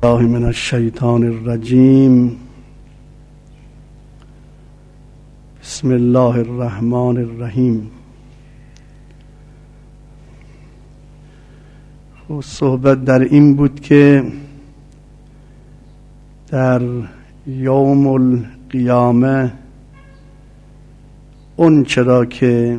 الله من الشیطان الرجیم. بسم الله الرحمن الرحیم. صحبت در این بود که در یوم القیامه اون چرا که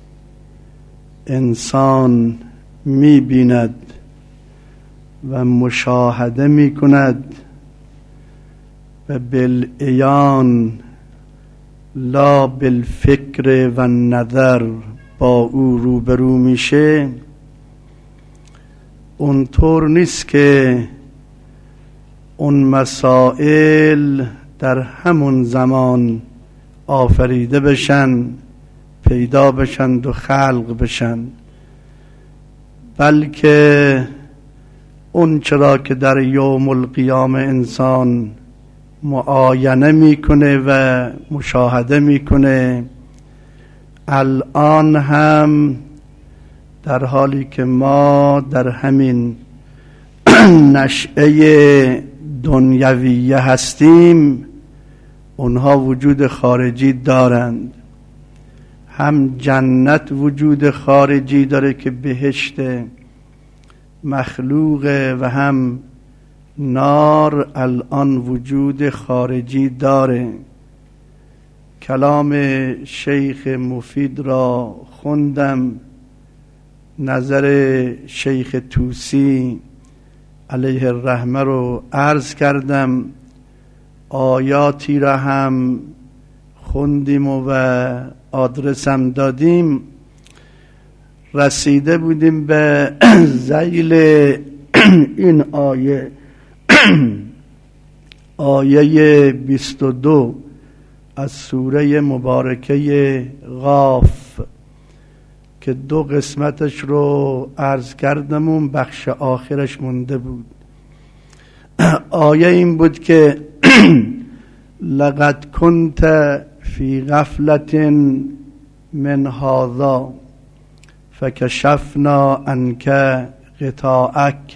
انسان می‌بیند و مشاهده می‌کند و بالعیان لا بالفکر و نظر با او روبرو میشه، اونطور نیست که اون مسائل در همون زمان آفریده بشن، پیدا بشن و خلق بشن، بلکه اون چرا که در یوم القیامه انسان معاینه میکنه و مشاهده میکنه، الان هم در حالی که ما در همین نشأه دنیویه هستیم، اونها وجود خارجی دارند. هم جنت وجود خارجی داره که بهشت مخلوقه و هم نار الان وجود خارجی داره. کلام شیخ مفید را خوندم، نظر شیخ طوسی علیه الرحمه رو عرض کردم، آیاتی را هم خوندیم و آدرسم دادیم. رسیده بودیم به ذیل این آیه آیه 22 از سوره مبارکه قاف که دو قسمتش رو عرض کردم، اون بخش آخرش مونده بود. آیه این بود که لقد كنت فی غفلة من هذا فکشفنا عنک غطاءک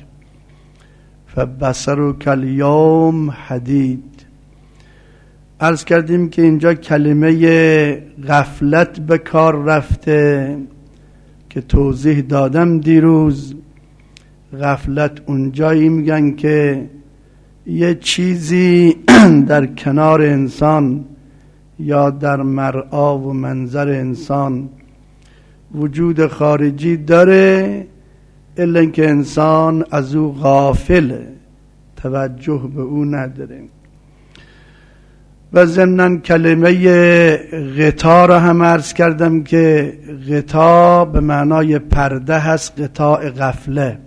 فبصرک اليوم حدید. عرض کردیم که اینجا کلمه غفلت به کار رفته که توضیح دادم دیروز. غفلت اونجایی میگن که یه چیزی در کنار انسان یا در مرعا و منظر انسان وجود خارجی داره، الا اینکه انسان از او غافله، توجه به او نداره. و ضمناً کلمه غطا را هم عرض کردم که غطا به معنای پرده هست، غطاء غفله.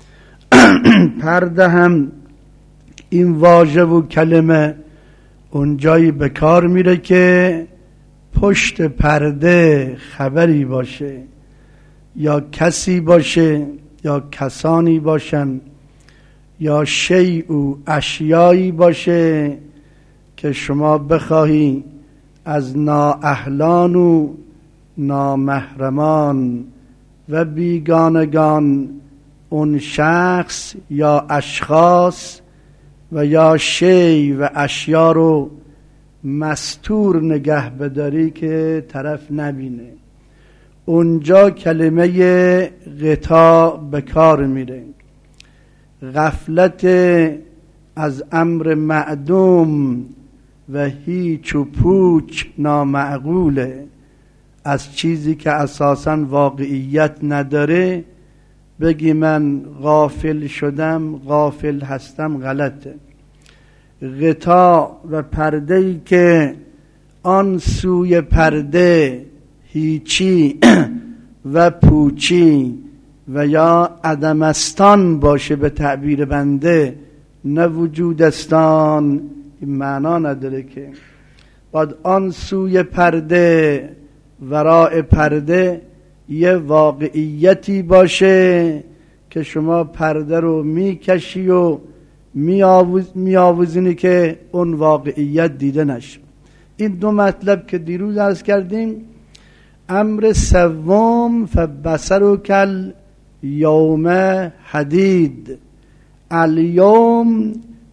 پرده هم این واژه و کلمه اونجایی به کار میره که پشت پرده خبری باشه یا کسی باشه یا کسانی باشن یا شیء و اشیایی باشه که شما بخواهی از نااهلان و نامحرمان و بیگانگان اون شخص یا اشخاص و یا شیء و اشیا رو مستور نگه بداری که طرف نبینه. اونجا کلمه غطا به کار میره. غفلت از امر معدوم و هیچ و پوچ نامعقوله، از چیزی که اساساً واقعیت نداره بگی من غافل شدم، غافل هستم، غلطه. غطا و پرده‌ای که آن سوی پرده هیچی و پوچی و یا عدمستان باشه، به تعبیر بنده نه وجودستان، این معنا نداره که باید آن سوی پرده، وراء پرده یه واقعیتی باشه که شما پرده رو میکشی و میآویزینی که اون واقعیت دیده نشه. این دو مطلب که دیروز عرض کردیم. امر سوم فبصرک الیوم حدید. الیوم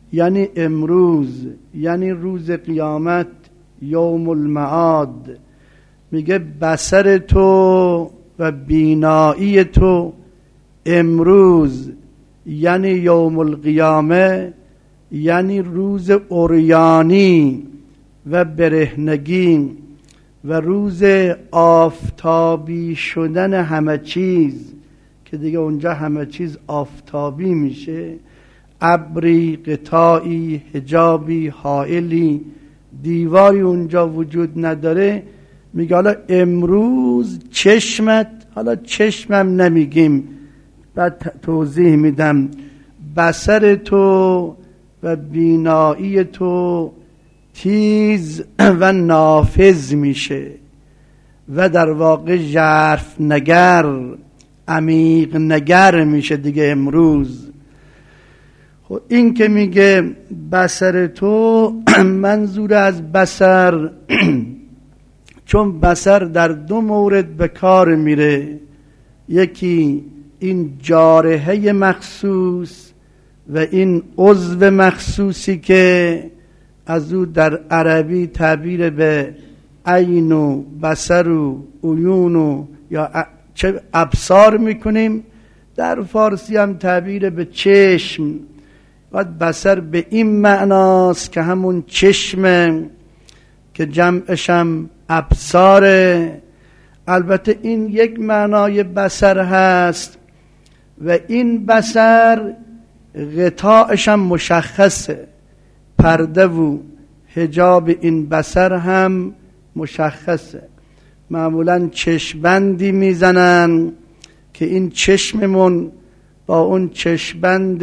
یعنی امروز، یعنی روز قیامت، یوم المعاد. میگه بصر تو و بینایی تو امروز یعنی یوم القیامه، یعنی روز عریانی و برهنگی و روز آفتابی شدن همه چیز، که دیگه اونجا همه چیز آفتابی میشه. ابری، قطاعی، حجابی، حائلی، دیواری اونجا وجود نداره. میگه حالا امروز چشمت، حالا چشمم نمیگیم، بعد توضیح میدم، بصر تو و بینایی تو تیز و نافذ میشه و در واقع ژرف نگر، عمیق نگر میشه دیگه امروز. خب این که میگه بصر تو، منظور از بصر چون بصر در دو مورد به کار میره، یکی این جارحه مخصوص و این عضو مخصوصی که از او در عربی تعبیر به عین و بصر و عیون و یا چه ابصار میکنیم، در فارسی هم تعبیر به چشم. بعد بصر به این معناست که همون چشم که جمعش هم ابصاره. البته این یک معنای بصر هست و این بصر غطاءش هم مشخصه، پرده و حجاب این بصر هم مشخصه. معمولا چشمبندی میزنن که این چشممون با اون چشمبند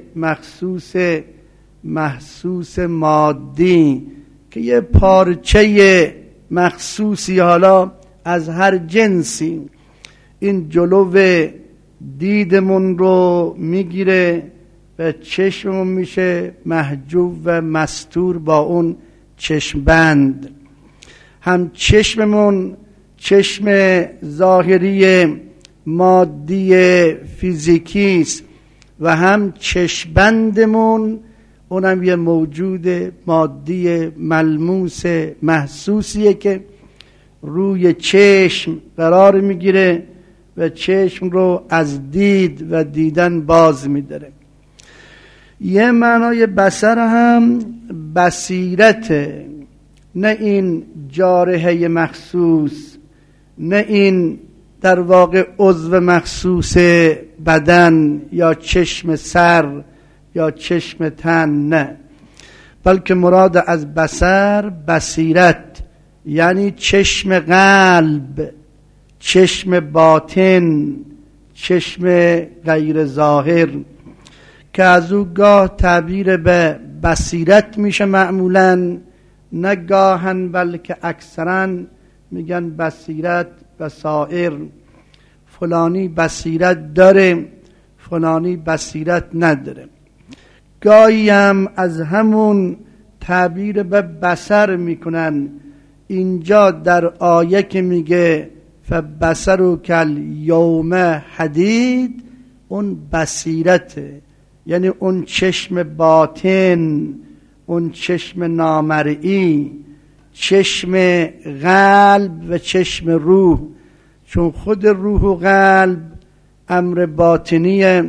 محسوس مادی که یه پارچه مخصوصی، حالا از هر جنسی، این جلو دیدمون رو میگیره و چشممون میشه محجوب و مستور با اون چشمبند. هم چشممون چشم ظاهری مادی فیزیکیست و هم چشمبندمون اونم یه موجود مادی ملموس محسوسیه که روی چشم قرار میگیره و چشم رو از دید و دیدن باز میداره. یه معنای بصر هم بصیرته، نه این جارحه مخصوص، نه این در واقع عضو مخصوص بدن یا چشم سر یا چشم تن، نه، بلکه مراد از بصر بصیرت، یعنی چشم قلب، چشم باطن، چشم غیر ظاهر، که از او گاه تعبیر به بصیرت میشه معمولاً، نه گاهن بلکه اکثراً میگن بصیرت، بصائر، فلانی بصیرت داره، فلانی بصیرت نداره. گاهی هم از همون تعبیر به بصر میکنن. اینجا در آیه که میگه فبصرک الیوم حدید، اون بصیرته، یعنی اون چشم باطن، اون چشم نامرئی، چشم قلب و چشم روح، چون خود روح و قلب امر باطنی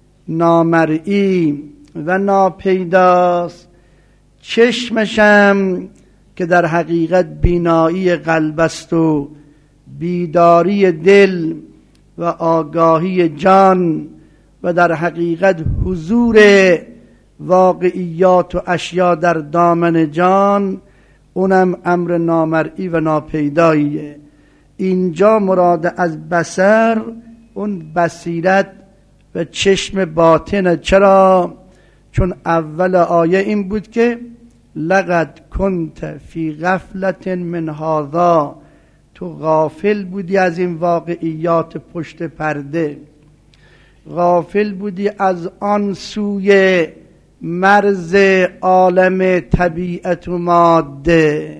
نامرئی و ناپیداست. چشمشم که در حقیقت بینایی قلب است و بیداری دل و آگاهی جان و در حقیقت حضور واقعیات و اشیا در دامن جان، اونم امر نامرئی و ناپیداییه. اینجا مراد از بصر اون بصیرت و چشم باطنه. چرا؟ چون اول آیه این بود که لقد کنت فی غفلت من هذا، تو غافل بودی از این واقعیات پشت پرده، غافل بودی از آن سوی مرز عالم طبیعت و ماده.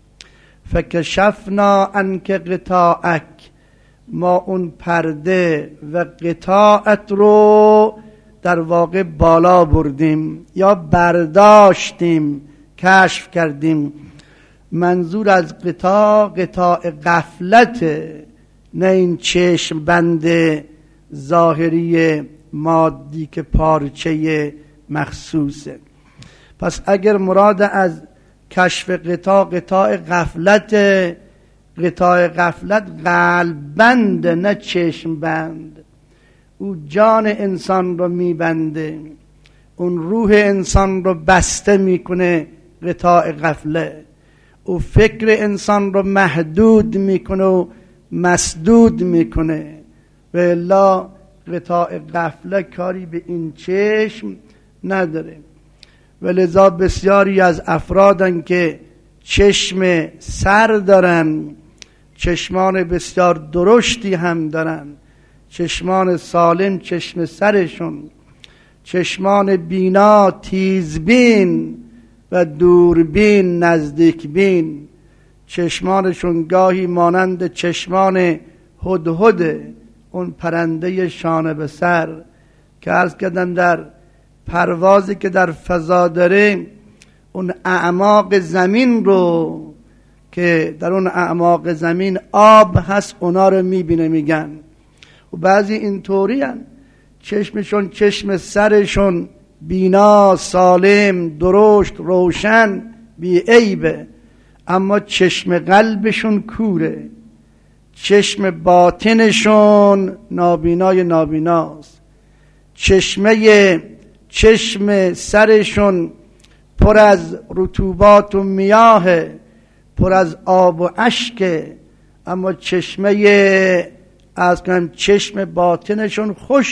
فکشفنا عنک غطاءک، ما اون پرده و غطاءت رو در واقع بالا بردیم یا برداشتیم، کشف کردیم. منظور از قطاع غفلت، نه این چشم بند ظاهری مادی که پارچه مخصوصه. پس اگر مراد از کشف قطاع غفلت، قطاع غفلت قلب بند نه چشم بند. او جان انسان رو میبنده، اون روح انسان رو بسته میکنه قطاع غفله، او فکر انسان رو محدود میکنه و مسدود میکنه. و الا قطاع غفله کاری به این چشم نداره. و لذا بسیاری از افرادن که چشم سر دارن، چشمان بسیار درشتی هم دارن، چشمان سالم چشم سرشون، چشمان بینا تیزبین و دوربین نزدیکبین، چشمانشون گاهی مانند چشمان هدهده، اون پرنده شانه به سر که عرض کردم در پروازی که در فضا داره، اون اعماق زمین رو که در اون اعماق زمین آب هست اونا رو میبینه. میگن و بعضی اینطوری هن چشمشون، چشم سرشون بینا سالم درشت روشن بی عیبه، اما چشم قلبشون کوره، چشم باطنشون نابینای نابیناست، چشم سرشون پر از رطوبات و میاه، پر از آب و اشکه، اما چشم باطنشون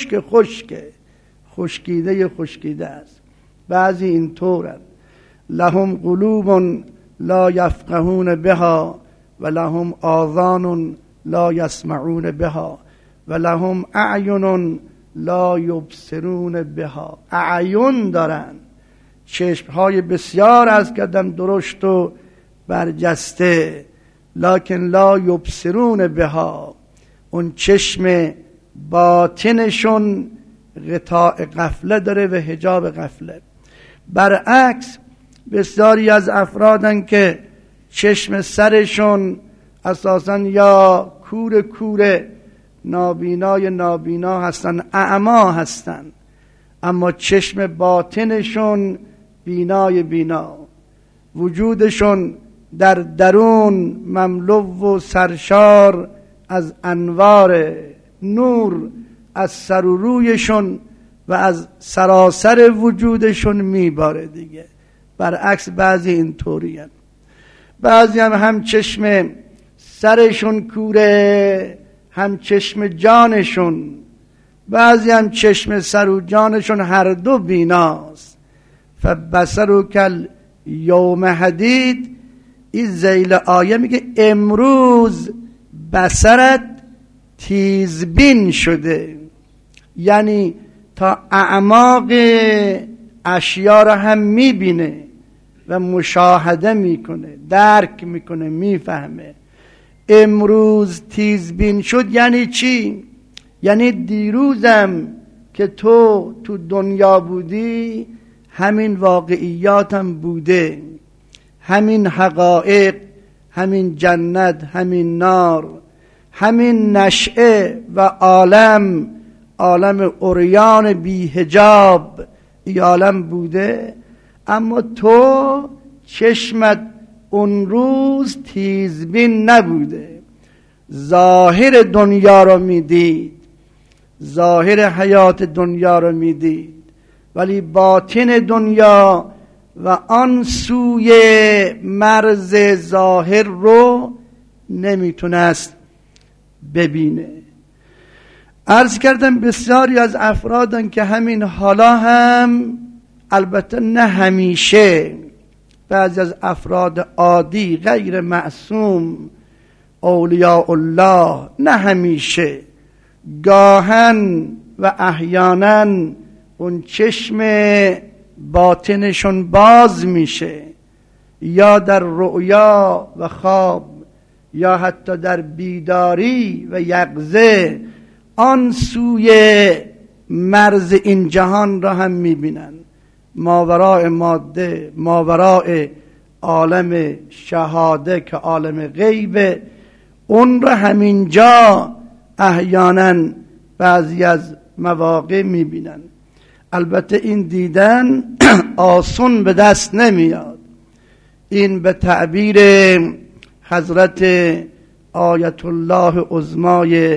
خشکیده است. بعضی اینطورن. لهم قلوب لا یفقهون بها و لهم آذان لا یسمعون بها و لهم اعین لا یبصرون بها. اعین دارن، چشمهای بسیار از قدم درشت و برجسته، لکن لا یبصرون بها، اون چشم باطنشون غطاء غفله داره و حجاب غفله. برعکس بسیاری از افرادن که چشم سرشون اساساً یا کور نابینای نابینا هستن، اعما هستن، اما چشم باطنشون بینای بینا، وجودشون در درون مملو و سرشار از انوار نور، از سر و رویشون و از سراسر وجودشون میباره دیگه. برعکس بعضی اینطوری هست. بعضی هم چشم سرشون کوره، هم چشم جانشون، بعضی هم چشم سر و جانشون هر دو بیناست. فبصرک یوم حدید، این ذیل آیه میگه امروز بصرت تیزبین شده، یعنی تا اعماق اشیا را هم میبینه و مشاهده میکنه، درک میکنه، میفهمه. امروز تیزبین شد یعنی چی؟ یعنی دیروزم که تو دنیا بودی همین واقعیاتم بوده، همین حقایق، همین جنت، همین نار، همین نشأه و عالم عریان بی حجاب ای عالم بوده، اما تو چشمت اون روز تیزبین نبوده، ظاهر دنیا رو میدید، ظاهر حیات دنیا رو میدید، ولی باطن دنیا و آن سوی مرز ظاهر رو نمیتونست ببینه. عرض کردم بسیاری از افرادن که همین حالا هم، البته نه همیشه، بعضی از افراد عادی غیر معصوم اولیاء الله، نه همیشه، گاهن و احیانا اون چشم باطنشون باز میشه، یا در رؤیا و خواب یا حتی در بیداری و یقظه آن سوی مرز این جهان را هم میبینن، ماوراء ماده، ماوراء عالم شهاده که عالم غیبه، اون را همینجا احیانا بعضی از مواقع میبینن. البته این دیدن آسون به دست نمیاد. این به تعبیر حضرت آیت الله عظمای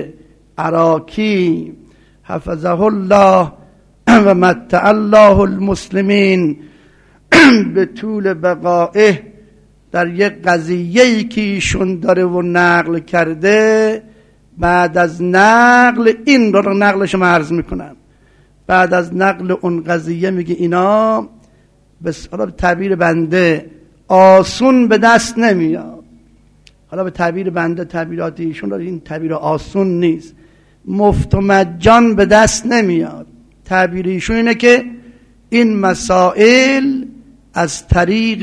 عراقی حفظه الله و متع الله المسلمین به طول بقائه در یک قضیه‌ای که ایشون داره و نقل کرده، بعد از نقل این رو نقلش رو عرض میکنم، بعد از نقل اون قضیه میگه اینا به تعبیر بنده آسون به دست نمیاد. حالا به تعبیر بنده، تعبیرات ایشون این تعبیر آسون نیست، مفت و مجان به دست نمیاد. تعبیر ایشون اینه که این مسائل از طریق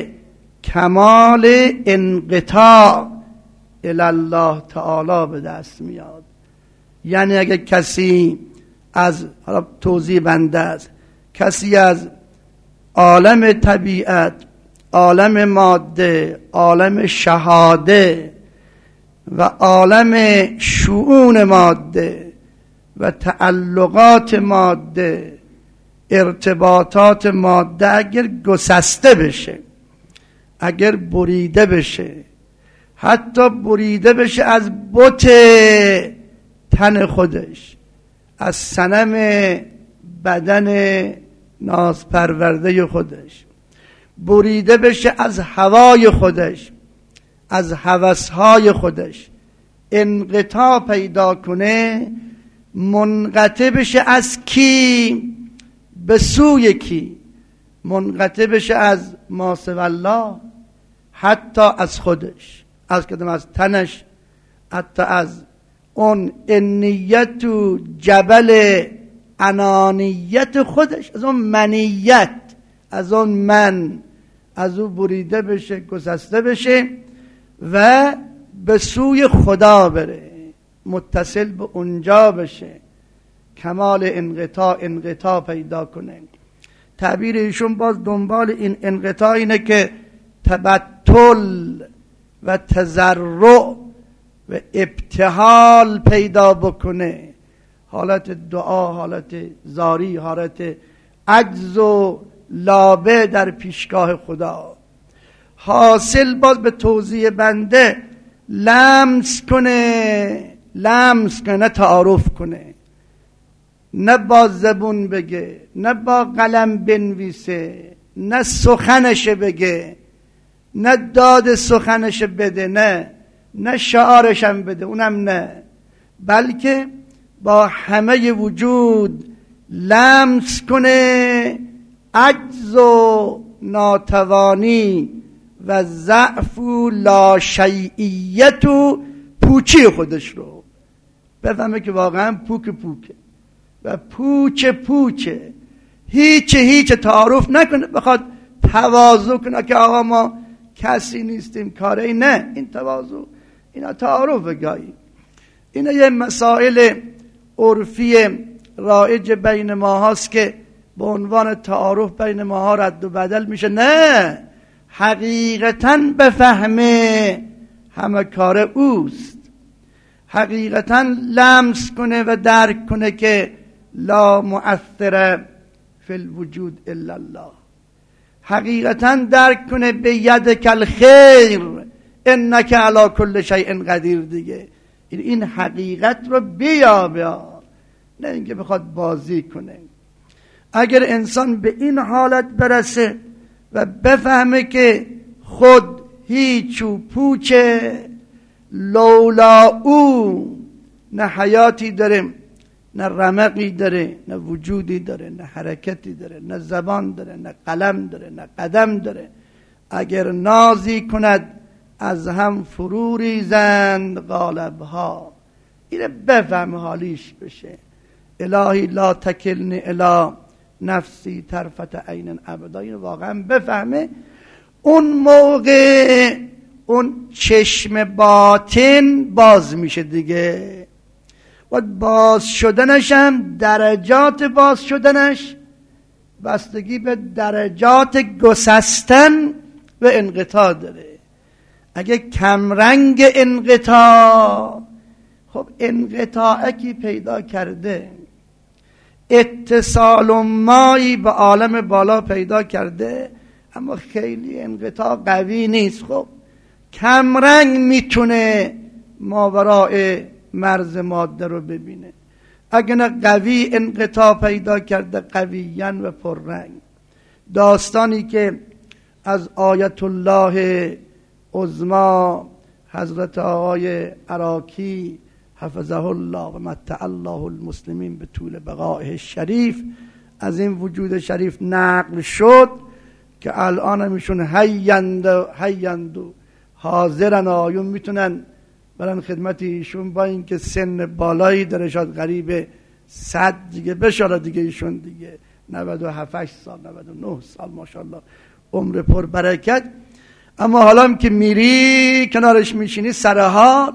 کمال انقطاع الی الله تعالی به دست میاد. یعنی اگه کسی از، حالا توضیح بنده است، کسی از عالم طبیعت، عالم ماده، عالم شهاده و عالم شؤون ماده و تعلقات ماده، ارتباطات ماده اگر گسسته بشه، اگر بریده بشه، حتی بریده بشه از بت تن خودش، از صنم بدن نازپرورده خودش، بریده بشه از هوای خودش، از هوسهای خودش، انقطاع پیدا کنه، منقطع بشه از کی؟ به سوی کی؟ منقطع بشه از ما سوی الله، حتی از خودش، از کدام؟ از تنش، حتی از اون انیت و جبل انانیت خودش، از اون منیت، از اون من، از اون بریده بشه، گسسته بشه و به سوی خدا بره، متصل به اونجا بشه، کمال انقطاع پیدا کنه. تعبیر ایشون باز دنبال این انقطاع اینه که تبتل و تضرع و ابتهال پیدا بکنه، حالت دعا، حالت زاری، حالت عجز و لابه در پیشگاه خدا. حاصل باز به توضیح بنده لمس کنه، نه تعارف کنه، نه با زبون بگه، نه با قلم بنویسه، نه سخنش بگه، نه داد سخنش بده، نه شعارشم بده، اونم نه، بلکه با همه وجود لمس کنه عجز و ناتوانی و ضعف و لاشیئیت و پوچی خودش رو بفهمه که واقعا پوکه و پوچه، هیچ تعارف نکنه، بخواد تواضع کنه که آقا ما کسی نیستیم، کاری نه. این تواضع، اینا تعارف گاهی، اینا یه مسائل عرفی رایج بین ما هست که به عنوان تعارف بین ما رد و بدل میشه. نه، حقیقتاً بفهمه همه کار اوست، حقیقتاً لمس کنه و درک کنه که لا مؤثر فی الوجود الا الله، حقیقتاً درک کنه به یدک الخیر انک علی کل شیء قدیر. دیگه این حقیقت رو بیابه، نه اینکه بخواد بازی کنه. اگر انسان به این حالت برسه و بفهمه که خود هیچ و پوچه، لولا او نه حیاتی داره، نه رمقی داره، نه وجودی داره، نه حرکتی داره، نه زبان داره، نه قلم داره، نه قدم داره، اگر نازی کند از هم فرو ریزند غالبها. اینه بفهم حالیش بشه. الهی لا تکلنی الی نفسی طرفت عین ابدا. اینو واقعا بفهمه، اون موقع اون چشم باطن باز میشه دیگه، و باز شدنش هم درجات باز شدنش بستگی به درجات گسستن و انقطاع داره. اگه کمرنگ انقطاع، خب انقطاعی پیدا کرده، اتصال و مایی به عالم بالا پیدا کرده، اما خیلی انقطاع قوی نیست. خب کمرنگ میتونه ماورای مرز ماده رو ببینه. اگه نه قوی انقطاع پیدا کرده، قویین و پررنگ. داستانی که از آیت الله عظما حضرت آقای عراقی حفظه الله و متع الله المسلمین به طول بقائه شریف از این وجود شریف نقل شد که الان هم ایشون حیند و حاضرن، آیون میتونن برن خدمت ایشون، با اینکه سن بالایی داره، شاید قریب 100 دیگه بشه دیگه، ایشون دیگه 97 سال 99 سال ماشاءالله عمر پر برکت. اما حالا هم که میری کنارش میشینی سرحال،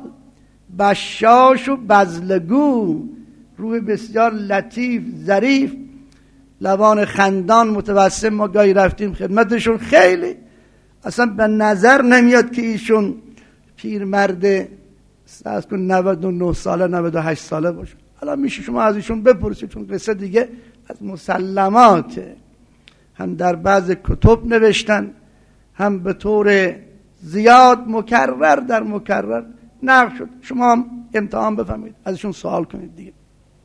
بشاش و بزلگو، روح بسیار لطیف ظریف، لبان خندان متبسم. ما گاهی رفتیم خدمتشون، خیلی اصلا به نظر نمیاد که ایشون پیرمرد از کن 99 ساله 98 ساله باشه. حالا میشه شما از ایشون بپرسید، چون قصه دیگه از مسلماته. هم در بعض کتب نوشتن، هم به طور زیاد مکرر در مکرر نقل شد. شما هم امتحان بفهمید، ازشون سوال کنید دیگه.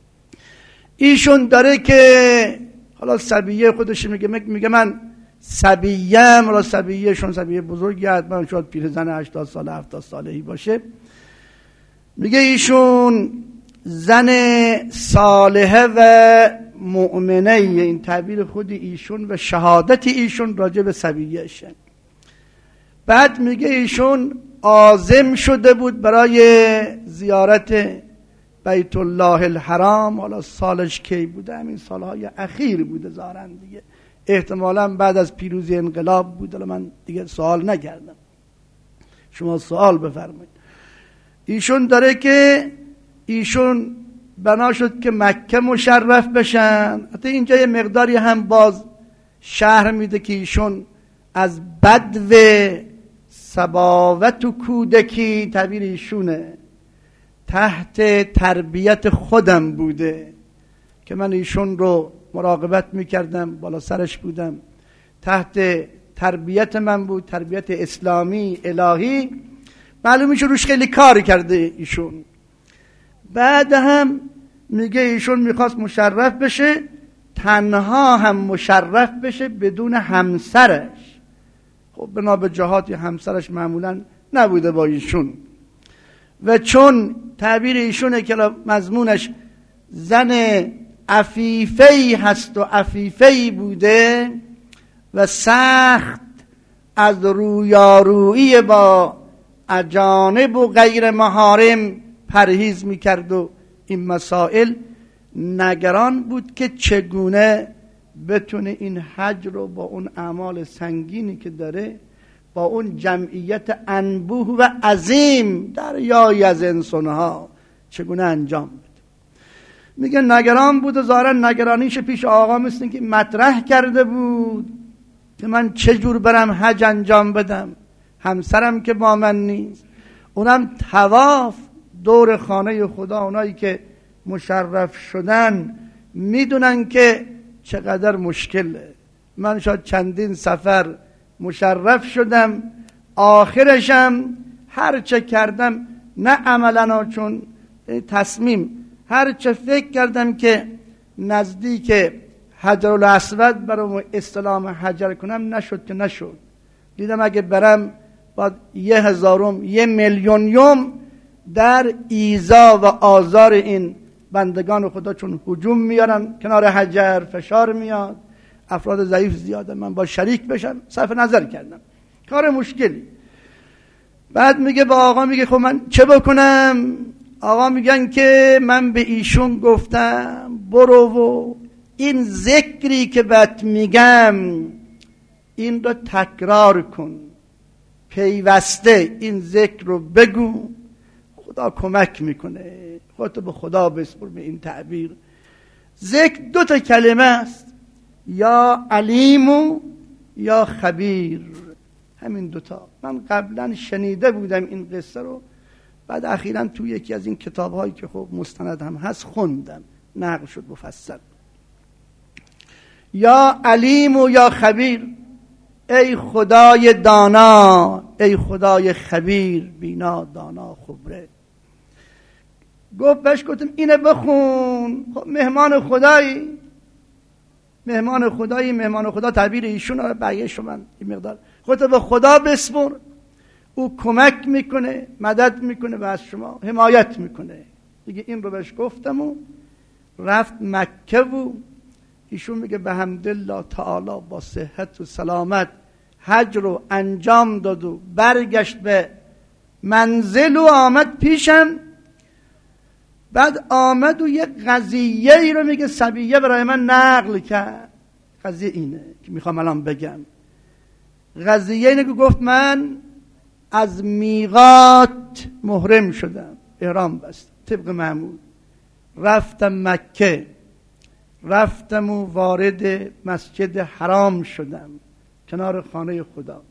ایشون داره که حالا صبیه خودش میگه من صبیه‌ام، حالا صبیه‌شون صبیه بزرگی حتما شاید پیرزن 80 ساله 70 ساله‌ای باشه. میگه ایشون زن صالحه و مؤمنه، این تعبیر خود ایشون و شهادت ایشون راجع به صبیه‌شه. بعد میگه ایشون عازم شده بود برای زیارت بیت الله الحرام. حالا سالش کی بوده؟ همین سالهای اخیر بوده ظاهراً دیگه، احتمالاً بعد از پیروزی انقلاب بود. حالا من دیگه سوال نکردم، شما سوال بفرمایید. ایشون داره که ایشون بنا شد که مکه مشرف بشن. حتی اینجا یه مقداری هم باز شهر میده که ایشون از بدو سباوت و کودکی، تعبیر ایشونه، تحت تربیت خودم بوده که من ایشون رو مراقبت میکردم، بالا سرش بودم، تحت تربیت من بود، تربیت اسلامی الهی. معلوم میشه روش خیلی کار کرده ایشون. بعد هم میگه ایشون میخواست مشرف بشه، تنها هم مشرف بشه بدون همسرش. خب بنا به جهات همسرش معمولا نبوده با ایشون، و چون تعبیر ایشونه که مضمونش زن عفیفه‌ای هست و عفیفه‌ای بوده و سخت از رویارویی با اجانب و غیر محارم پرهیز میکرد و این مسائل، نگران بود که چگونه بتونه این حج رو با اون اعمال سنگینی که داره، با اون جمعیت انبوه و عظیم دریایی از انسانها چگونه انجام بده. میگه نگران بود و ظاهرا نگرانیش پیش آقا مثل که مطرح کرده بود که من چجور برم حج انجام بدم، همسرم که با من نیست، اونم طواف دور خانه خدا. اونایی که مشرف شدن میدونن که چقدر مشکله. من شاید چندین سفر مشرف شدم، آخرشم هر چه کردم، نه عملا چون تصمیم، هر چه فکر کردم که نزدیک حجرالاسود برام استلام حجر کنم، نشد که نشد. دیدم اگه برم باید 1000 1,000,000 در ایذا و آزار این بندگان خدا، چون هجوم میارن کنار حجر، فشار میاد، افراد ضعیف زیاده، من با شریک بشم، صرف نظر کردم، کار مشکلی. بعد میگه با آقا، میگه خب من چه بکنم؟ آقا میگن که من به ایشون گفتم برو و این ذکری که بهت میگم این رو تکرار کن، پیوسته این ذکر رو بگو. خدا کمک میکنه. خودتو به خدا بسپر. به این تعبیر ذکر 2 کلمه است، یا علیم و یا خبیر. همین 2. من قبلا شنیده بودم این قصه رو، بعد اخیراً توی یکی از این کتاب‌هایی که خب مستند هم هست خوندم، نقل شد مفصل. یا علیم و یا خبیر، ای خدای دانا، ای خدای خبیر، بینا دانا خبره. بهش گفتم اینه بخون. خب مهمان خدا تعبیر ایشون رو بقیه شما این مقدار خودت به خدا بسپر، او کمک میکنه، مدد میکنه و از شما حمایت میکنه دیگه. این رو بهش گفتم و رفت مکه و ایشون میگه به حمدالله تعالی با صحت و سلامت حج رو انجام داد و برگشت به منزل و آمد پیشم. بعد آمد و یه قضیه ای رو میگه صبیه برای من نقل کرد. قضیه اینه که میخوام الان بگم. قضیه اینه که گفت من از میقات محرم شدم، احرام بستم طبق معمول، رفتم مکه، رفتم و وارد مسجد حرام شدم کنار خانه خدا.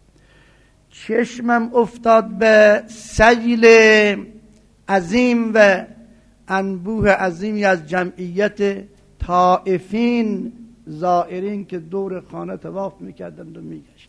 چشمم افتاد به سیل عظیم و انبوه عظیمی از جمعیت طائفین زائرین که دور خانه طواف میکردند و میگشتند.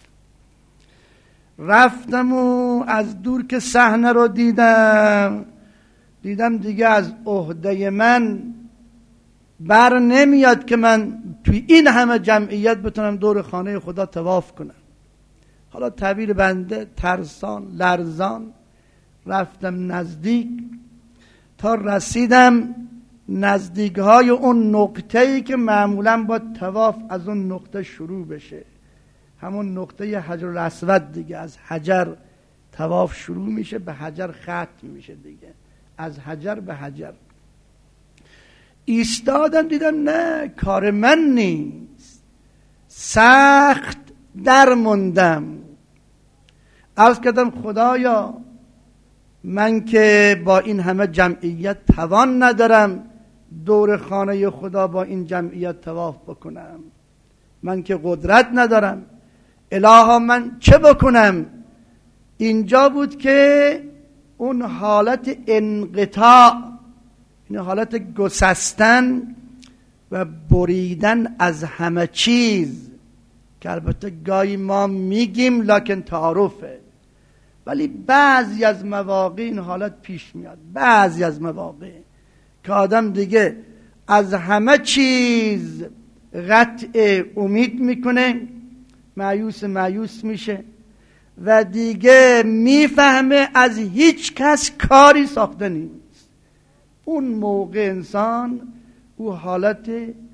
رفتم و از دور که صحنه رو دیدم دیگه از عهده من بر نمیاد که من توی این همه جمعیت بتونم دور خانه خدا طواف کنم. حالا تعبیر بنده ترسان لرزان رفتم نزدیک تا رسیدم نزدیک های اون نقطه‌ای که معمولاً با طواف از اون نقطه شروع بشه، همون نقطه حجر الاسود دیگه. از حجر طواف شروع میشه، به حجر ختم میشه دیگه، از حجر به حجر. ایستادم دیدم نه کار من نیست، سخت در موندم. عرض کردم خدایا من که با این همه جمعیت توان ندارم دور خانه خدا با این جمعیت طواف بکنم، من که قدرت ندارم، الها من چه بکنم؟ اینجا بود که اون حالت انقطاع، این حالت گسستن و بریدن از همه چیز که البته گاهی ما میگیم لکن تعارفه، ولی بعضی از مواقع این حالت پیش میاد. بعضی از مواقع که آدم دیگه از همه چیز قطع امید میکنه، مایوس میشه و دیگه میفهمه از هیچ کس کاری ساخته نیست. اون موقع انسان او حالت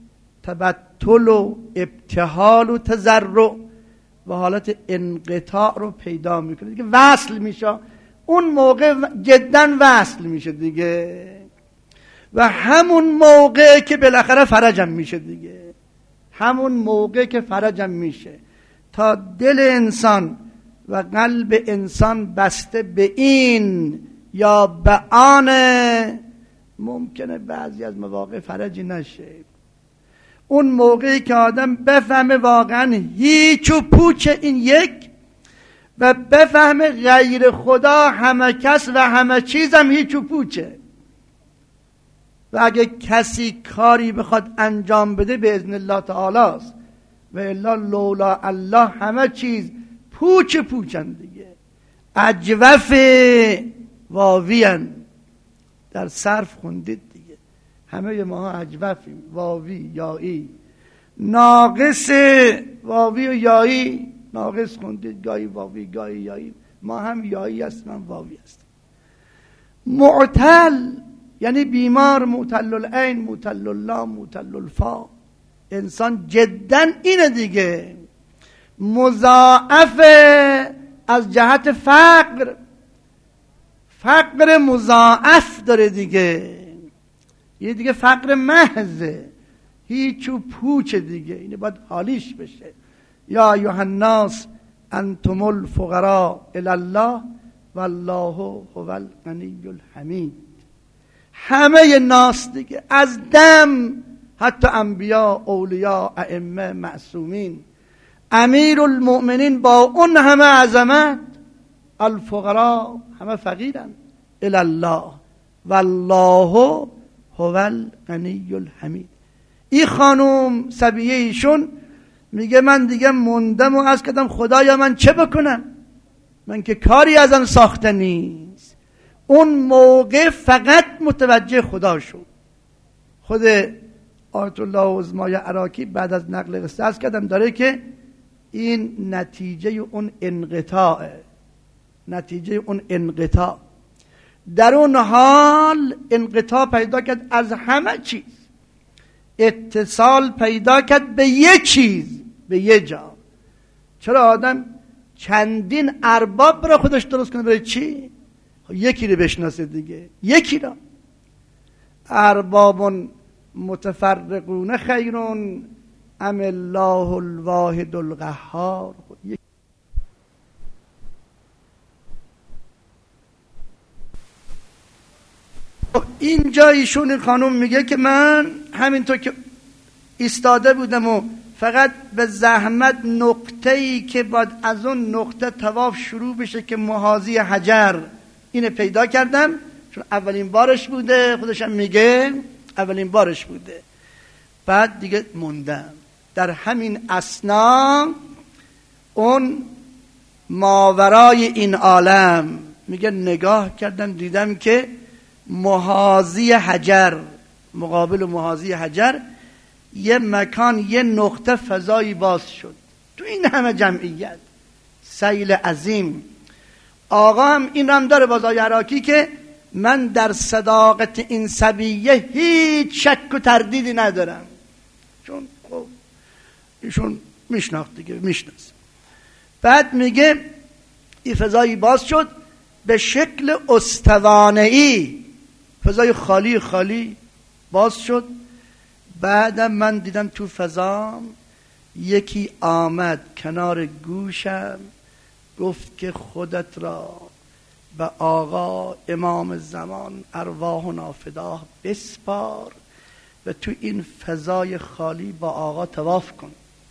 تبتل و ابتهال و تضرع و حالت انقطاع رو پیدا میکنه دیگه، وصل میشه. اون موقع جدا وصل میشه دیگه و همون موقع که بالاخره فرجم میشه دیگه، همون موقع که فرجم میشه. تا دل انسان و قلب انسان بسته به این یا به آن، ممکنه بعضی از مواقع فرجی نشه. اون موقعی که آدم بفهمه واقعا هیچ و پوچ این یک و بفهمه غیر خدا همه کس و همه چیزم هیچ و پوچه و اگه کسی کاری بخواد انجام بده به اذن الله تعالی است و الا لولا الله همه چیز پوچن دیگه. اجوف واویان در صرف خوندید دیگه، همه ما اجوفیم، واوی یایی، ناقص واوی و یایی، ناقص خوندید، گاهی واوی گاهی یایی، ما هم یایی هستیم هم واوی هستیم. معتل یعنی بیمار، معتل العین، معتل الله، معتل الفا. انسان جدا اینه دیگه، مضاعف از جهت فقر مضاعف داره دیگه، یه دیگه فقر محضه، هیچ و پوچ دیگه. اینه باید حالیش بشه. یا ایها الناس انتم الفقراء الی الله والله هو الغنی الحمید. همه ناس دیگه، از دم، حتی انبیا، اولیاء، ائمه، معصومین، امیر المؤمنین با اون همه عظمت، الفقراء همه فقیرن، الی الله والله هو الغنی الحمید. این خانوم سبیه ایشون میگه من دیگه موندم و از کردم خدایا من چه بکنم، من که کاری ازم ساخته نیست. اون موقع فقط متوجه خدا شد. خود آیت الله عظمای عراقی بعد از نقل قصه از کردم داره که این نتیجه اون انقطاعه، نتیجه اون انقطاع. در اون حال انقطاع پیدا کرد از همه چیز، اتصال پیدا کرد به یه چیز، به یه جا. چرا آدم چندین ارباب برای خودش درست کنه؟ برای چی؟ یکی رو بشناسه دیگه، یکی رو. ارباب متفرقون خیرون ام الله الواحد القهار. اینجا ایشون این خانوم میگه که من همینطور که ایستاده بودم و فقط به زحمت نقطه‌ای که باید از اون نقطه طواف شروع بشه که محاذی حجر، اینو پیدا کردم، چون اولین بارش بوده، خودشم میگه اولین بارش بوده. بعد دیگه موندم. در همین اثنا اون ماورای این عالم میگه نگاه کردم دیدم که محاذی حجر، مقابل محاذی حجر یه مکان، یه نقطه فضایی باز شد تو این همه جمعیت، سیل عظیم. آقا هم این هم داره بازای عراقی که من در صداقت این صبیه هیچ شک و تردیدی ندارم، چون خب ایشون میشناخت دیگه، میشناس. بعد میگه این فضایی باز شد به شکل استوانه‌ای، فضای خالی خالی باز شد. بعدم من دیدم تو فضام یکی آمد کنار گوشم گفت که خودت را به آقا امام زمان ارواحنا فداه بسپار و تو این فضای خالی با آقا طواف کن.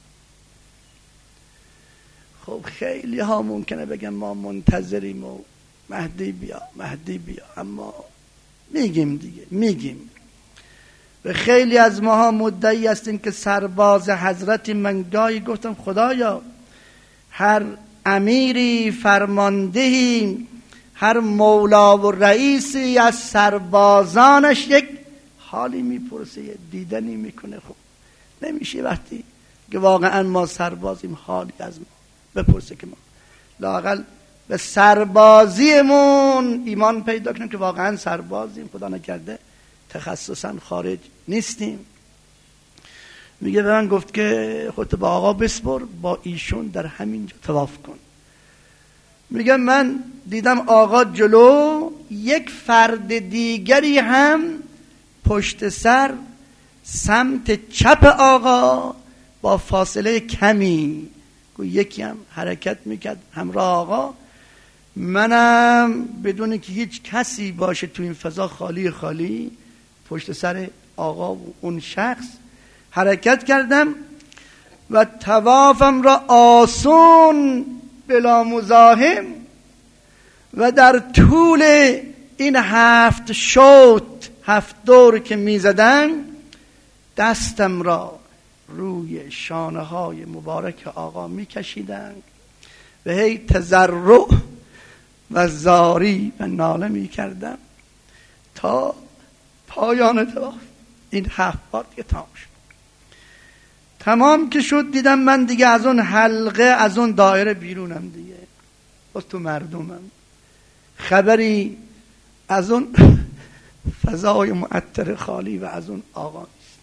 خب خیلی ها ممکنه بگن ما منتظریم و مهدی بیا مهدی بیا، اما میگیم دیگه، میگیم. و خیلی از ماها مدعی هستیم که سرباز حضرتی. من گاهی گفتم خدایا هر امیری، فرماندهی، هر مولا و رئیسی از سربازانش یک حالی میپرسه، دیدنی میکنه. خب نمیشه وقتی که واقعا ما سربازیم حالی از ما بپرسه که ما لااقل به سربازیمون ایمان پیدا کنیم که واقعا سربازیم، خدا نکرده تخصصا خارج نیستیم. میگه به من گفت که خودت با آقا بسپر، با ایشون در همینجا طواف کن. میگه من دیدم آقا جلو، یک فرد دیگری هم پشت سر سمت چپ آقا با فاصله کمی، یکی هم حرکت میکرد همراه آقا. منم بدون که هیچ کسی باشه تو این فضا خالی خالی پشت سر آقا و اون شخص حرکت کردم و طوافم را آسون بلا مزاحم و در طول این 7 شوط 7 دور که میزدن دستم را روی شانه های مبارک آقا میکشیدن و هی تضرع و زاری و ناله میکردم تا پایان طواف. این 7 بار دیگه تمام شد. تمام که شد دیدم من دیگه از اون حلقه، از اون دایره بیرونم دیگه، باز تو مردمم. خبری از اون فضای معطر خالی و از اون آقا نیست.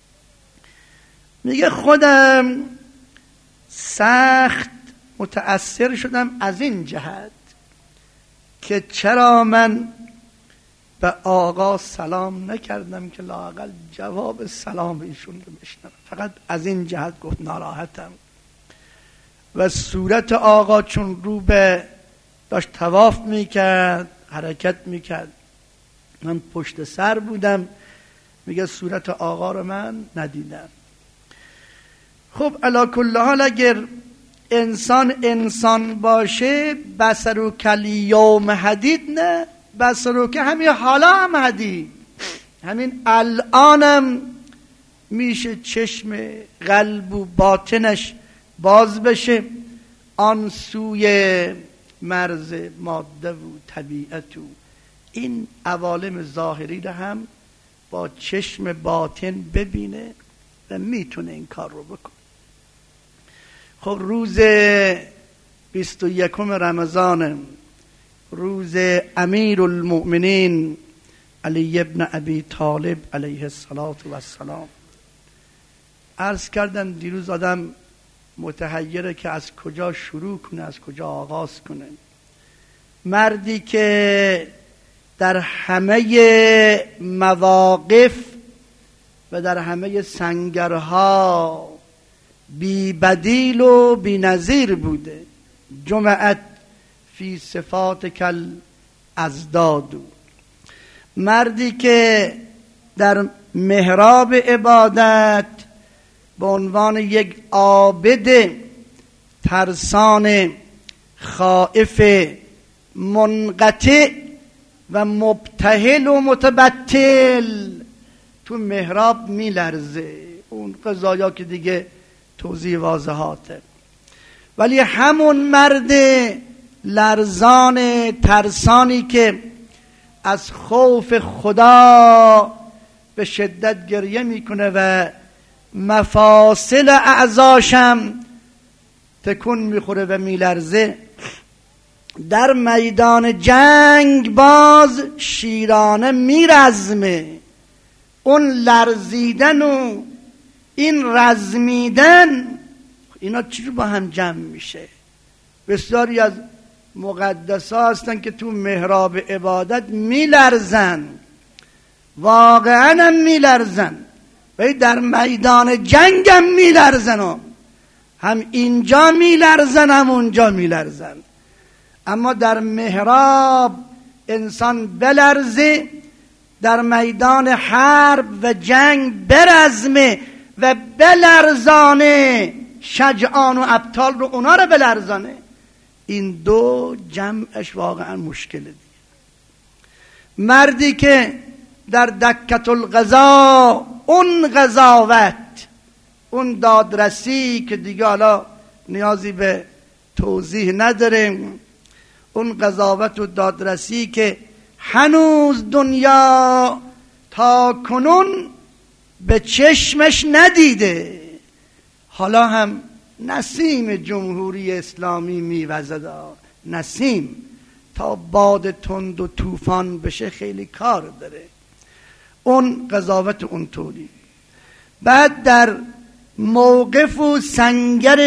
میگه خودم سخت متأثر شدم از این جهت که چرا من به آقا سلام نکردم که لااقل جواب سلام ایشون رو بشنوم. فقط از این جهت گفت ناراحتم. و صورت آقا چون رو به داشت طواف میکرد، حرکت میکرد. من پشت سر بودم. میگه صورت آقا رو من ندیدم. خب علی کل حال اگر انسان باشه، بصرو کل یوم حدید، نه بصرو که همین حالا هم حدید، همین الانم میشه چشم قلب و باطنش باز بشه آن سوی مرز ماده و طبیعت و این عوالم ظاهری رو هم با چشم باطن ببینه و میتونه این کار رو بکنه. خب روز 21 رمضان، روز امیر المؤمنین علی ابن ابی طالب علیه السلام. عرض کردن دیروز آدم متحیره که از کجا شروع کنه، از کجا آغاز کنه. مردی که در همه مواقف و در همه سنگرها بی بدیل و بی نظیر بوده. جمعت فی صفات کل ازدادو. مردی که در محراب عبادت به عنوان یک عابد ترسان خائف منقطع و مبتهل و متبتل تو محراب میلرزه. اون قضایا که دیگه توضیح واضحاته. ولی همون مرد لرزان ترسانی که از خوف خدا به شدت گریه میکنه و مفاصل اعضاشم تکون میخوره و میلرزه، در میدان جنگ باز شیرانه میرزمه. اون لرزیدن و این رزمیدن، اینا چجور با هم جمع میشه؟ بسیاری از مقدسا هستن که تو محراب عبادت میلرزن، واقعا هم میلرزن، ولی در میدان جنگ هم میلرزن، هم اینجا میلرزن هم اونجا میلرزن. اما در محراب انسان بلرزه، در میدان حرب و جنگ برزمه و بلرزانه، شجعان و ابطال رو اونا رو بلرزانه. این دو جمعش واقعا مشکله دیگه. مردی که در دکت القضا، اون قضاوت، اون دادرسی که دیگه حالا نیازی به توضیح نداره، اون قضاوت و دادرسی که هنوز دنیا تا کنون به چشمش ندیده، حالا هم نسیم جمهوری اسلامی میوزد. نسیم تا باد تند و طوفان بشه خیلی کار داره. اون قضاوت اون طوری. بعد در موقف و سنگر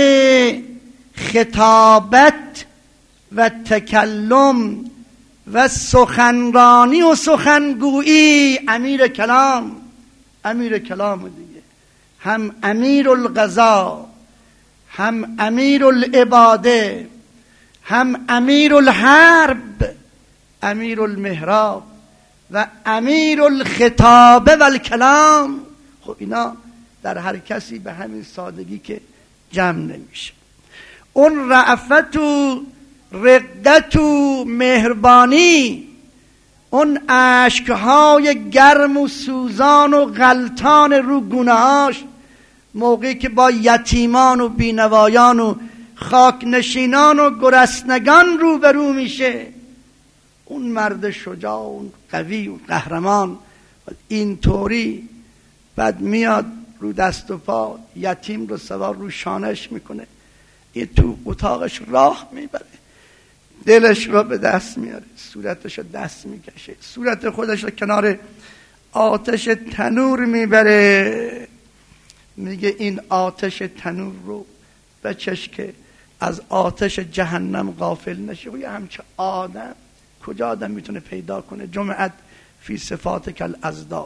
خطابت و تکلم و سخنرانی و سخنگویی امیر کلام دیگه، هم امیر القضا، هم امیر العباده، هم امیر الحرب، امیر المحراب و امیر الخطابه و الکلام. خب اینا در هر کسی به همین سادگی که جمع نمیشه. اون رأفت و رقت و مهربانی، اون اشکهای گرم و سوزان و غلطان رو گونه‌هاش موقعی که با یتیمان و بینوایان و خاک نشینان و گرسنگان روبرو میشه، اون مرد شجاع، اون قوی و قهرمان اینطوری بعد میاد رو دست و پا یتیم رو سوار رو شانش میکنه، این تو اتاقش راه میبره، دلش رو به دست میاره، صورتش رو دست میکشه، صورت خودش رو کنار آتش تنور میبره، میگه این آتش تنور رو بچش که از آتش جهنم غافل نشه. و یه همچه آدم کجا آدم میتونه پیدا کنه؟ جمعت فی صفات کل ازداد.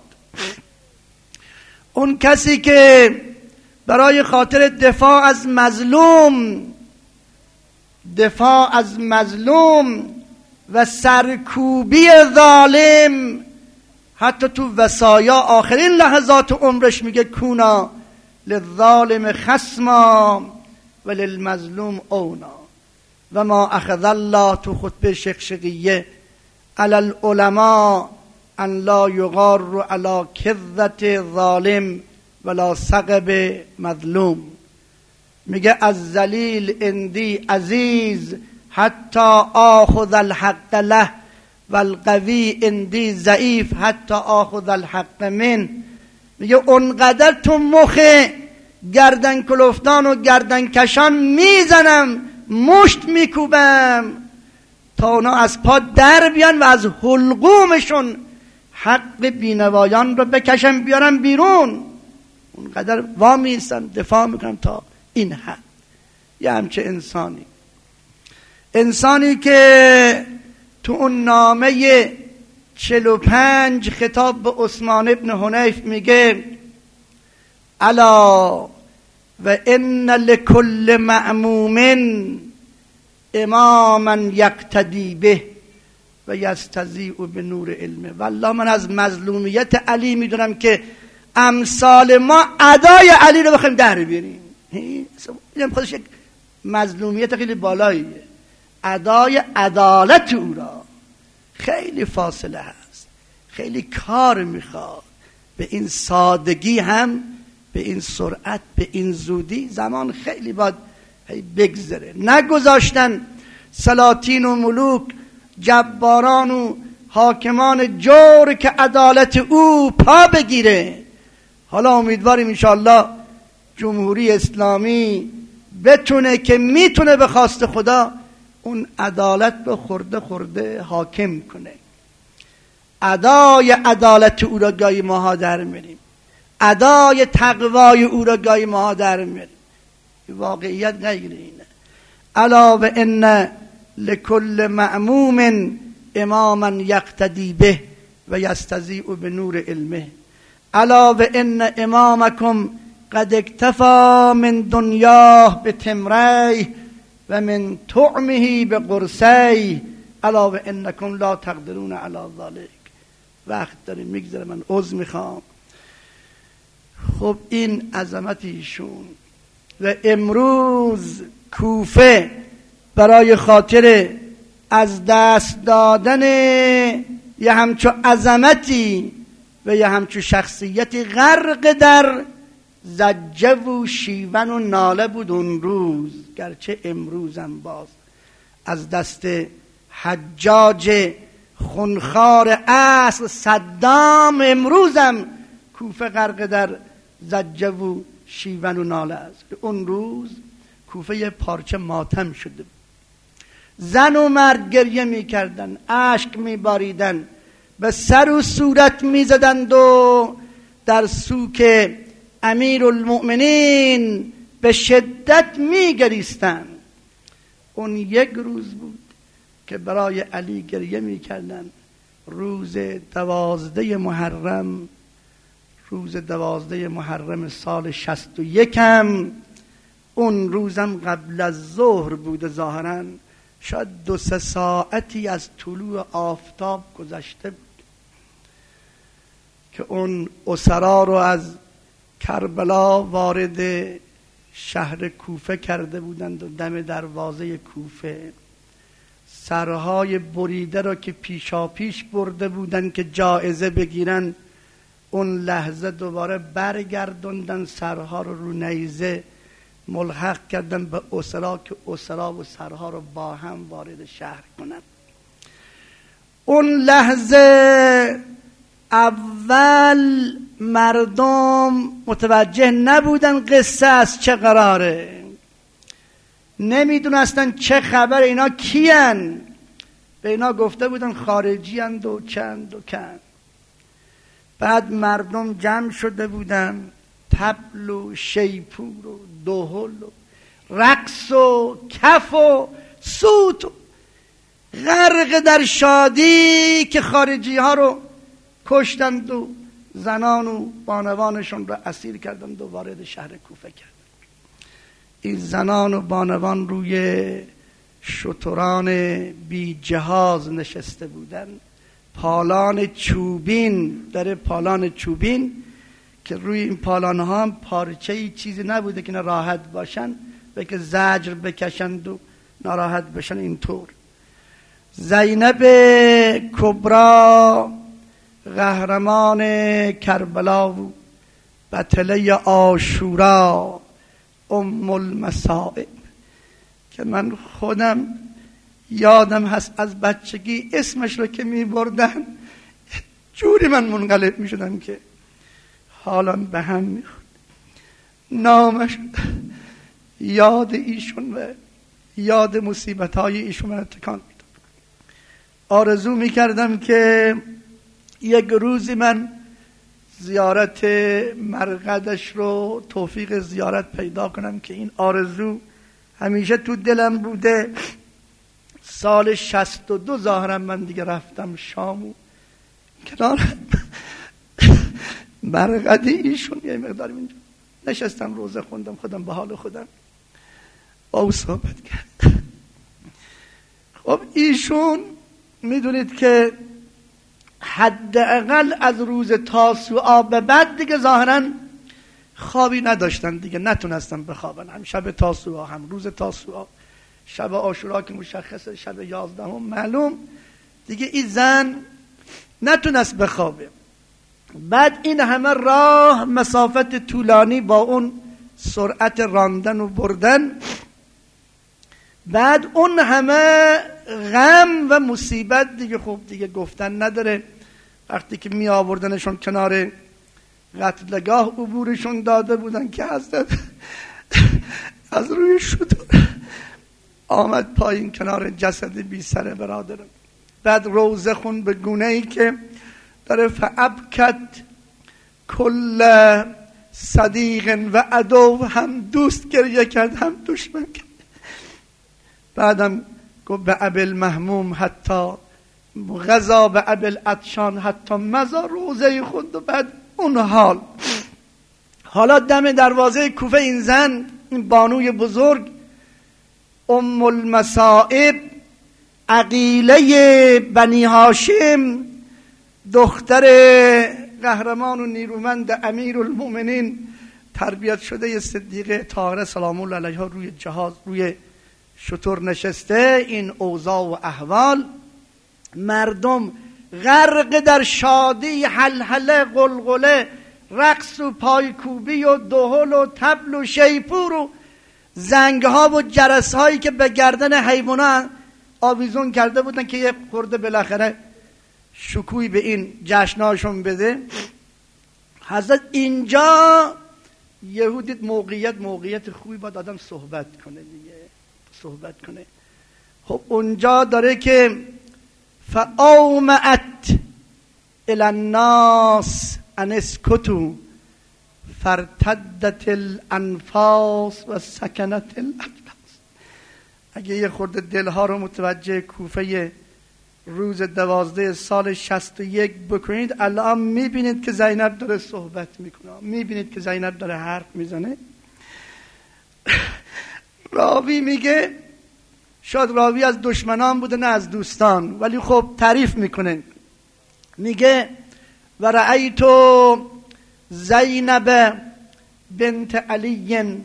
اون کسی که برای خاطر دفاع از مظلوم دفاع از مظلوم و سرکوبی ظالم. حتی تو وصایا آخرین لحظات عمرش میگه کونا للظالم خصما و للمظلوم اونا و ما اخذ الله، تو خطبه شقشقیه، علی العلماء ان لا یغار علی کذة ظالم ولا ثقب مظلوم. میگه از ذلیل اندی عزیز حتی آخذ الحق له و القوی اندی ضعیف حتی آخذ الحق من. میگه اونقدر تو مخ گردن کلفتان و گردن کشان میزنم، مشت میکوبم تا اونا از پا در بیان و از حلقومشون حق بینوایان رو بکشن بیارن بیرون. اونقدر وامیستن دفاع میکنم تا این حد. یه همچه انسانی که تو اون نامه 45 خطاب به عثمان ابن حنیف میگه الا و ان لکل معموم اماما یقتدی به و یستضیء بنور علمه. والله من از مظلومیت علی میدونم که امثال ما ادای علی رو بخوایم در بیاریم. این خودش یک مظلومیت خیلی بالاییه. ادای عدالت او را خیلی فاصله هست، خیلی کار میخواد. به این سادگی هم، به این سرعت، به این زودی زمان خیلی باید بگذره. نگذاشتن سلاطین و ملوک، جباران و حاکمان جور که عدالت او پا بگیره. حالا امیدواریم انشاءالله جمهوری اسلامی بتونه که میتونه به خواست خدا اون عدالت رو خورده خورده حاکم کنه. ادای عدالت او را گاهی ماها در میریم، ادای تقوای او را گاهی ماها در میریم. واقعیت غیر اینه. الا و ان لکل معموم اماما یقتدی به و یستضیء بنور علمه. الا و ان امامکم قد اکتفى من دنیاه بتمریه و من طعمه بقرصیه الا و انکم لا تقدرون علی ذلک. وقت داریم میگذره، من عذر میخوام. خب این عظمت ایشون. و امروز کوفه برای خاطر از دست دادن یه همچو عظمتی و یه همچو شخصیتی غرق در زجه و شیون و ناله بود اون روز. گرچه امروزم باز از دست حجاج خونخوار اصل صدام امروزم کوفه غرق در زجه و شیون و ناله است. اون روز کوفه یه پارچه ماتم شده بود. زن و مرد گریه می کردن، اشک می باریدن، به سر و صورت می زدند و در سوک امیرالمؤمنین به شدت می گریستند. اون یک روز بود که برای علی گریه می کردن. روز 12 محرم، روز 12 محرم سال 61 هم اون روزم قبل از ظهر بوده. ظاهراً شاید 2-3 ساعتی از طلوع آفتاب گذشته بود که اون اسرا رو از کربلا وارد شهر کوفه کرده بودند و دم دروازه کوفه سرهای بریده را که پیشا پیش برده بودند که جایزه بگیرن، اون لحظه دوباره برگردوندن سرها رو نیزه ملحق کردن به اسرا که اسرا و سرها رو با هم وارد شهر کنن. اون لحظه اول مردم متوجه نبودن قصه از چه قراره، نمیدونستن چه خبر، اینا کیان. به اینا گفته بودن خارجی اند و چند و کند. بعد مردم جمع شده بودن، طبل و شیپور و دهل و رقص و کف و سوت، غرق در شادی که خارجی ها رو کشتند و زنان و بانوانشون رو اسیر کردند و وارد شهر کوفه کردند. این زنان و بانوان روی شتران بی جهاز نشسته بودن، پالان چوبین، در پالان چوبین که روی این پالان ها هم پارچه‌ای چیزی نبوده که راحت باشن و که زجر بکشند و ناراحت بشن. اینطور زینب کبرا قهرمان کربلا و بطله عاشورا ام المصائب که من خودم یادم هست از بچگی اسمش رو که می بردن جوری من منقلب می شدم که حالم به هم می خورد. نامش یاد ایشون و یاد مصیبت های ایشون من تکان می داد. آرزو می کردم که یک روزی من زیارت مرقدش رو توفیق زیارت پیدا کنم که این آرزو همیشه تو دلم بوده. سال 62 ظاهرا من دیگه رفتم شام و کنار مرقد ایشون یه مقدار اینجا نشستم روزه خوندم، خودم به حال خودم با او صحبت کرد. خب ایشون میدونید که حداقل از روز تاسوعا به بعد دیگه ظاهرا خوابی نداشتن دیگه، نتونستم بخوابن. هم شب تاسوعا، هم روز تاسوعا، شب عاشورا که مشخصه، شب 11 معلوم دیگه این زن نتونست بخوابه. بعد این همه راه مسافت طولانی با اون سرعت راندن و بردن، بعد اون همه غم و مصیبت دیگه خب دیگه گفتن نداره. وقتی که می آوردنشون کنار قتلگاه عبورشون داده بودن که حضرت از روی شتر آمد پایین کنار جسد بی سر برادرم. بعد روزه خون به گونه ای که داره فابکت کل صدیق و عدو، هم دوست گریه کرد هم دشمن کرد. بعدم گفت به ابل محموم حتی غذا، به ابل عطشان حتی مزا، روزه خوند. و بعد اون حالا دم دروازه کوفه این زن، این بانوی بزرگ ام المصائب، عقیله بنی هاشم، دختر قهرمان و نیرومند امیرالمؤمنین، تربیت شده صدیقه طاهره سلام الله علیها، روی جهاز روی شتر نشسته. این اوضاع و احوال، مردم غرق در شادی، حلحله، غلغله، رقص و پایکوبی و دهل و طبل و شیپور و زنگها و جرسهایی که به گردن حیوانات آویزون کرده بودن که یه خورده بالاخره شکوی به این جشناشون بده. حضرت اینجا یهودیت موقعیت خوبی باید آدم صحبت کنه دیگه، صحبت کنه. خب اونجا داره که فاومأت الی الناس ان اسکتوا فارتدت الانفاس و سکنت الافلاس. اگه یه خورده دلها رو متوجه کوفه روز 12 سال 61 بکنید، الان میبینید که زینب داره صحبت میکنه، میبینید که زینب داره حرف میزنه. راوی میگه شاید راوی از دشمنان بوده نه از دوستان، ولی خب تعریف میکنه. میگه و رأیتو زینب بنت علی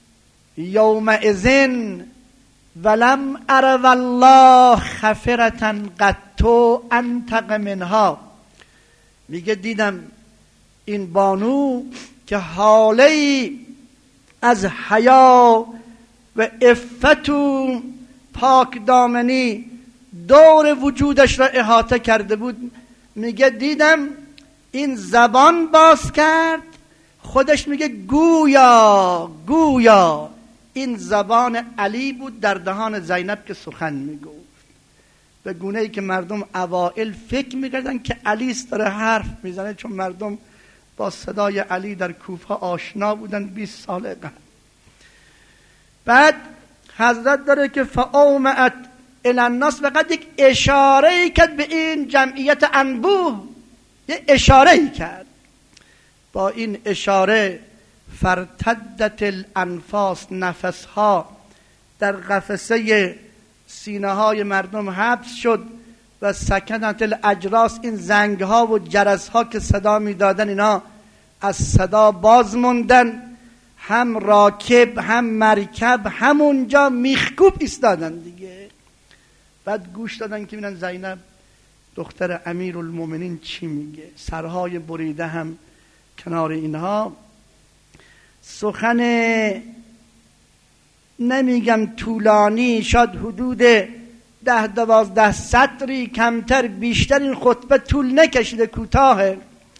یومئذ ولم ار والله خفرة قط انتق منها. میگه دیدم این بانو که حاله از حیا و عفت و پاک دامنی دور وجودش را احاطه کرده بود. میگه دیدم این زبان باز کرد، خودش میگه گویا این زبان علی بود در دهان زینب که سخن میگفت، به گونه ای که مردم اوائل فکر میکردن که علی است داره حرف میزنه، چون مردم با صدای علی در کوفه آشنا بودن 20 سال قبل. بعد حضرت داره که فاومأت الی الناس، فقط یک اشاره ای کرد به این جمعیت انبوه، یک اشاره ای کرد. با این اشاره فرتدت الانفاس، نفسها در قفسه سینه های مردم حبس شد و سکنت الاجراس، این زنگ ها و جرس ها که صدا میدادن اینا از صدا باز موندن، هم راکب هم مرکب همونجا میخکوب ایستادن دیگه. بعد گوش دادن که ببینن زینب دختر امیرالمومنین چی میگه. سرهای بریده هم کنار اینها. سخن نمیگم طولانی، شاید حدود 10-12 سطری، کمتر بیشتر این خطبه طول نکشیده، کوتاهه.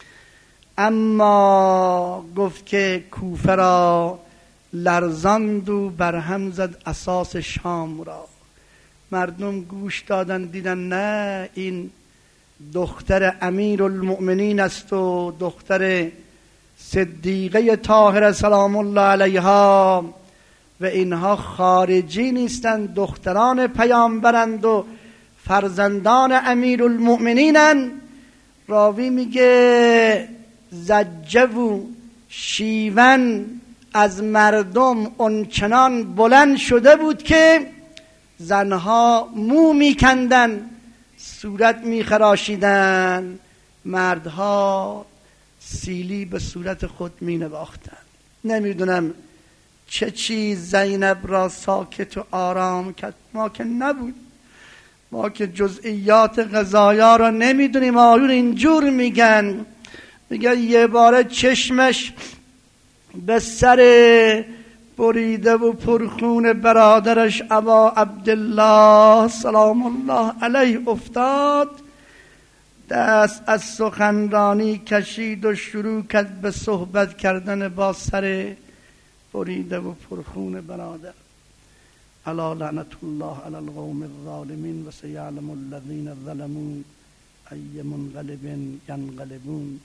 اما گفت که کوفه را لرزاند و برهم زد اساس شام را. مردم گوش دادن، دیدن نه این دختر امیرالمؤمنین است و دختر صدیقه طاهره سلام الله علیها و اینها خارجی نیستند، دختران پیامبرند و فرزندان امیرالمؤمنینند. راوی میگه زجه و شیون از مردم اونچنان بلند شده بود که زنها مو میکندن، صورت میخراشیدن، مردها سیلی به صورت خود مینواختن. نمیدونم چه چیز زینب را ساکت و آرام کرد. ما که نبود، ما که جزئیات قضایا را نمیدونیم. آیون اینجور میگن یه باره چشمش به سر بریده و پرخون برادرش ابا عبدالله سلام الله علیه افتاد، دست از سخنرانی کشید و شروع کرد به صحبت کردن با سر بریده و پرخون برادر. الا لعنت الله علی القوم الظالمین و سیعلم الذین ظلموا ای منقلب ینقلبون.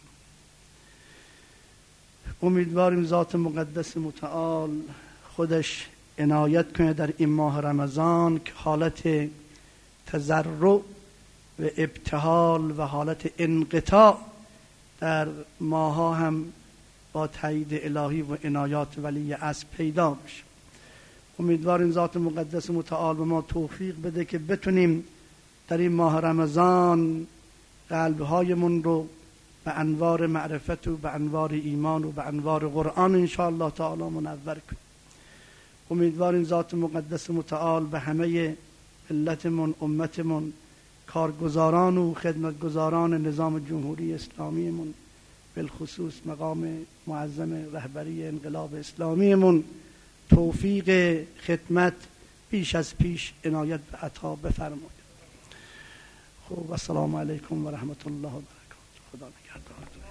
امیدواریم ذات مقدس متعال خودش عنایت کنه در این ماه رمضان که حالت تضرع و ابتهال و حالت انقطاع در ماها هم با تایید الهی و عنایات ولی عصر پیدا بشه. امیدواریم ذات مقدس متعال به ما توفیق بده که بتونیم در این ماه رمضان قلبهایمون رو به انوار معرفت و به انوار ایمان و به انوار قرآن انشاءالله تعالی منور کنیم. امیدواریم ذات مقدس متعال به همه ملتمون، امتمون، کارگزاران و خدمتگزاران نظام جمهوری اسلامیمون، بالخصوص مقام معظم رهبری انقلاب اسلامیمون توفیق خدمت پیش از پیش عنایت به عطا بفرمایید. خب السلام علیکم و رحمت الله و برکاته. خدا نگهدار.